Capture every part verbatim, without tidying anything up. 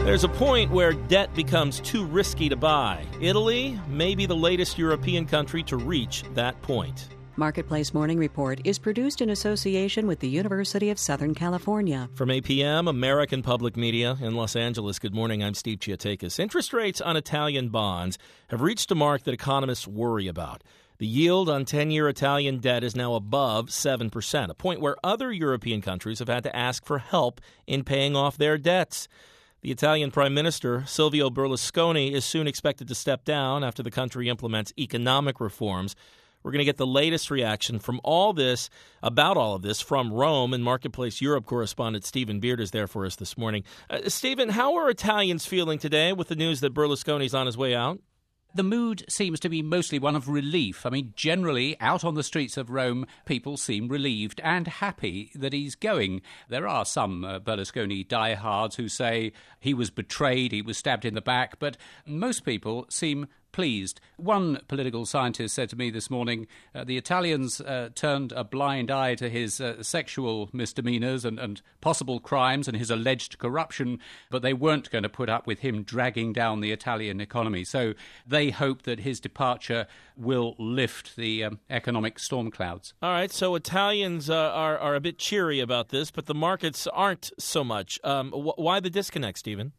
There's a point where debt becomes too risky to buy. Italy may be the latest European country to reach that point. Marketplace Morning Report is produced in association with the University of Southern California. From A P M, American Public Media in Los Angeles, good morning. I'm Steve Chiatakis. Interest rates on Italian bonds have reached a mark that economists worry about. The yield on ten-year Italian debt is now above seven percent, a point where other European countries have had to ask for help in paying off their debts. The Italian Prime Minister, Silvio Berlusconi, is soon expected to step down after the country implements economic reforms. We're going to get the latest reaction from all this, about all of this, from Rome, and Marketplace Europe correspondent Stephen Beard is there for us this morning. Uh, Stephen, how are Italians feeling today with the news that Berlusconi's on his way out? The mood seems to be mostly one of relief. I mean, generally, out on the streets of Rome, people seem relieved and happy that he's going. There are some uh, Berlusconi diehards who say he was betrayed, he was stabbed in the back, but most people seem pleased. One political scientist said to me this morning, uh, the Italians uh, turned a blind eye to his uh, sexual misdemeanors and, and possible crimes and his alleged corruption, but they weren't going to put up with him dragging down the Italian economy. So they hope that his departure will lift the um, economic storm clouds. All right, so Italians uh, are, are a bit cheery about this, but the markets aren't so much. Um, wh- why the disconnect, Stephen?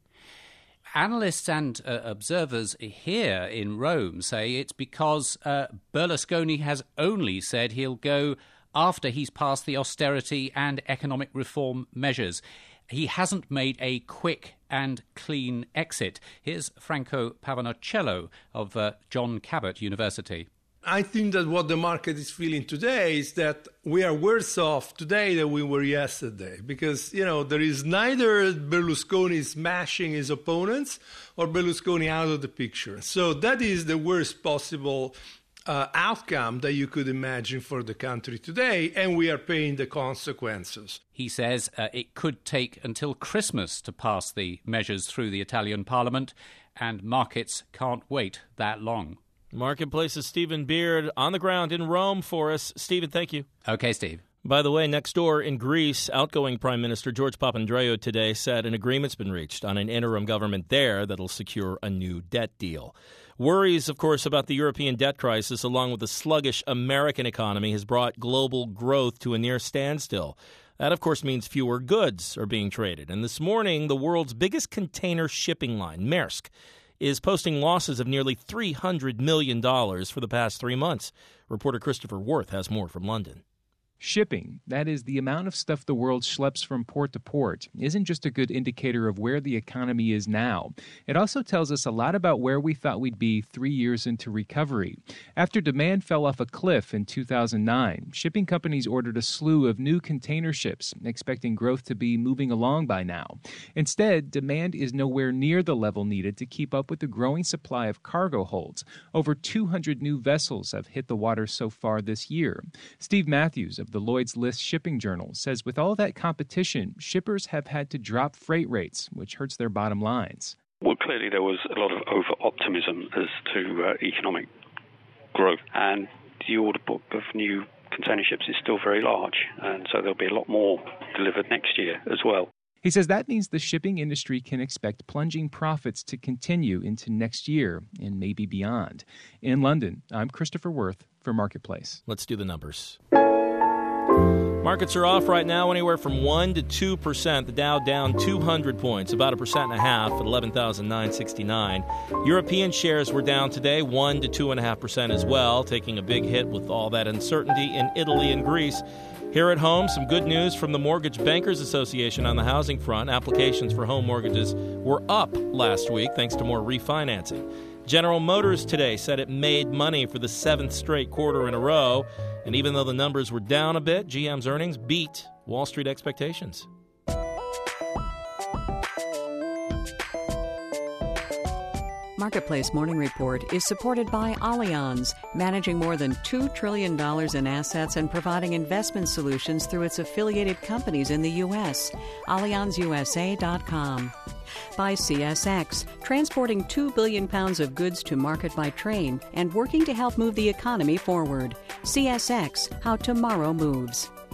Analysts and uh, observers here in Rome say it's because uh, Berlusconi has only said he'll go after he's passed the austerity and economic reform measures. He hasn't made a quick and clean exit. Here's Franco Pavanochello of uh, John Cabot University. I think that what the market is feeling today is that we are worse off today than we were yesterday because, you know, there is neither Berlusconi smashing his opponents or Berlusconi out of the picture. So that is the worst possible uh, outcome that you could imagine for the country today, and we are paying the consequences. He says uh, it could take until Christmas to pass the measures through the Italian parliament, and markets can't wait that long. Marketplace's Stephen Beard on the ground in Rome for us. Stephen, thank you. Okay, Steve. By the way, next door in Greece, outgoing Prime Minister George Papandreou today said an agreement's been reached on an interim government there that'll secure a new debt deal. Worries, of course, about the European debt crisis, along with the sluggish American economy, has brought global growth to a near standstill. That, of course, means fewer goods are being traded. And this morning, the world's biggest container shipping line, Maersk, is posting losses of nearly three hundred million dollars for the past three months. Reporter Christopher Worth has more from London. Shipping, that is, the amount of stuff the world schleps from port to port, isn't just a good indicator of where the economy is now. It also tells us a lot about where we thought we'd be three years into recovery. After demand fell off a cliff in two thousand nine, shipping companies ordered a slew of new container ships, expecting growth to be moving along by now. Instead, demand is nowhere near the level needed to keep up with the growing supply of cargo holds. Over two hundred new vessels have hit the water so far this year. Steve Matthews of the Lloyd's List Shipping Journal says with all that competition, shippers have had to drop freight rates, which hurts their bottom lines. Well, clearly there was a lot of over-optimism as to uh, economic growth, and the order book of new container ships is still very large, and so there'll be a lot more delivered next year as well. He says that means the shipping industry can expect plunging profits to continue into next year and maybe beyond. In London, I'm Christopher Worth for Marketplace. Let's do the numbers. Markets are off right now anywhere from one to two percent. The Dow down two hundred points, about a percent and a half at eleven thousand nine hundred sixty-nine. European shares were down today, one to two point five percent as well, taking a big hit with all that uncertainty in Italy and Greece. Here at home, some good news from the Mortgage Bankers Association on the housing front. Applications for home mortgages were up last week thanks to more refinancing. General Motors today said it made money for the seventh straight quarter in a row. And even though the numbers were down a bit, G M's earnings beat Wall Street expectations. Marketplace Morning Report is supported by Allianz, managing more than two trillion dollars in assets and providing investment solutions through its affiliated companies in the U S. Allianz U S A dot com. By C S X, transporting two billion pounds of goods to market by train and working to help move the economy forward. C S X, how tomorrow moves.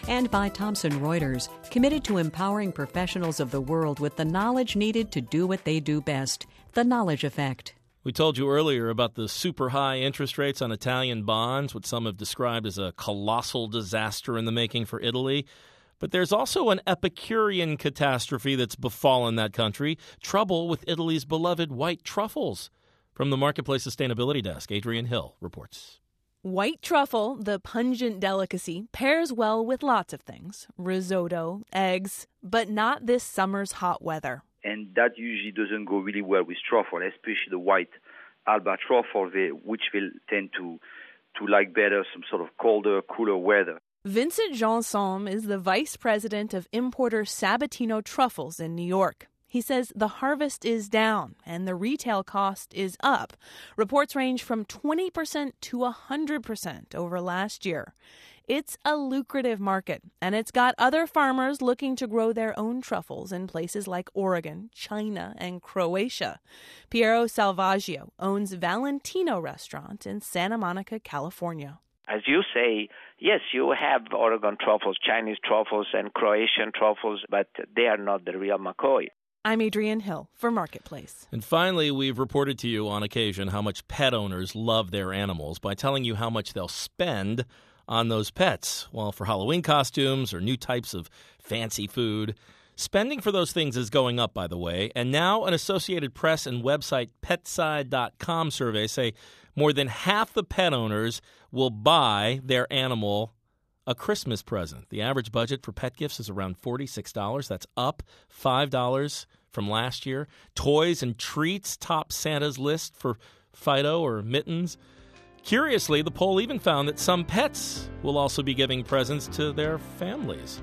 And by Thomson Reuters, committed to empowering professionals of the world with the knowledge needed to do what they do best. The Knowledge Effect. We told you earlier about the super high interest rates on Italian bonds, what some have described as a colossal disaster in the making for Italy. But there's also an Epicurean catastrophe that's befallen that country, trouble with Italy's beloved white truffles. From the Marketplace Sustainability Desk, Adrienne Hill reports. White truffle, the pungent delicacy, pairs well with lots of things. Risotto, eggs, but not this summer's hot weather. And that usually doesn't go really well with truffle, especially the white Alba truffle, which will tend to, to like better some sort of colder, cooler weather. Vincent Jean-Somme is the vice president of importer Sabatino Truffles in New York. He says the harvest is down and the retail cost is up. Reports range from twenty percent to one hundred percent over last year. It's a lucrative market, and it's got other farmers looking to grow their own truffles in places like Oregon, China, and Croatia. Piero Salvaggio owns Valentino Restaurant in Santa Monica, California. As you say, yes, you have Oregon truffles, Chinese truffles, and Croatian truffles, but they are not the real McCoy. I'm Adrienne Hill for Marketplace. And finally, we've reported to you on occasion how much pet owners love their animals by telling you how much they'll spend on those pets. Well, for Halloween costumes or new types of fancy food, spending for those things is going up, by the way. And now an Associated Press and website Petside dot com survey say more than half the pet owners will buy their animal a Christmas present. The average budget for pet gifts is around forty-six dollars. That's up five dollars from last year. Toys and treats top Santa's list for Fido or Mittens. Curiously, the poll even found that some pets will also be giving presents to their families.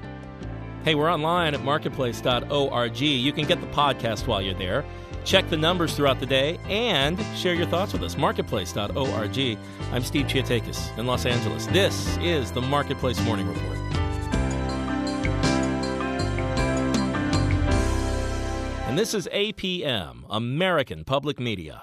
Hey, we're online at marketplace dot org. You can get the podcast while you're there. Check the numbers throughout the day and share your thoughts with us. marketplace dot org. I'm Steve Chiatakis in Los Angeles. This is the Marketplace Morning Report. And this is A P M, American Public Media.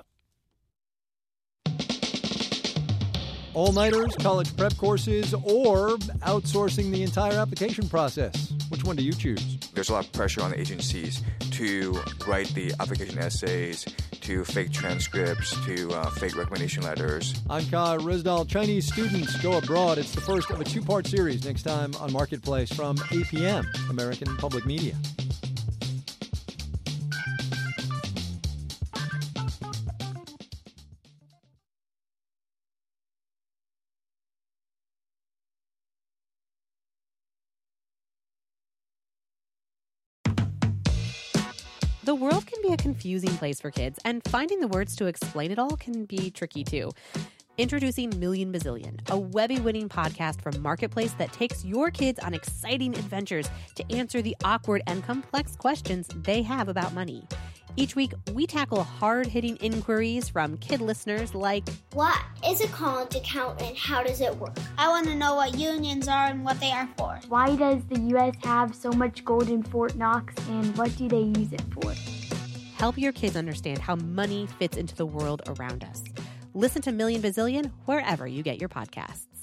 All-nighters, college prep courses, or outsourcing the entire application process. Which one do you choose? There's a lot of pressure on the agencies to write the application essays, to fake transcripts, to uh, fake recommendation letters. I'm Ka Rizdal. Chinese students go abroad. It's the first of a two-part series next time on Marketplace from A P M, American Public Media. The world can be a confusing place for kids, and finding the words to explain it all can be tricky too. Introducing Million Bazillion, a Webby-winning podcast from Marketplace that takes your kids on exciting adventures to answer the awkward and complex questions they have about money. Each week, we tackle hard-hitting inquiries from kid listeners like, what is a college account and how does it work? I want to know what unions are and what they are for. Why does the U S have so much gold in Fort Knox and what do they use it for? Help your kids understand how money fits into the world around us. Listen to Million Bazillion wherever you get your podcasts.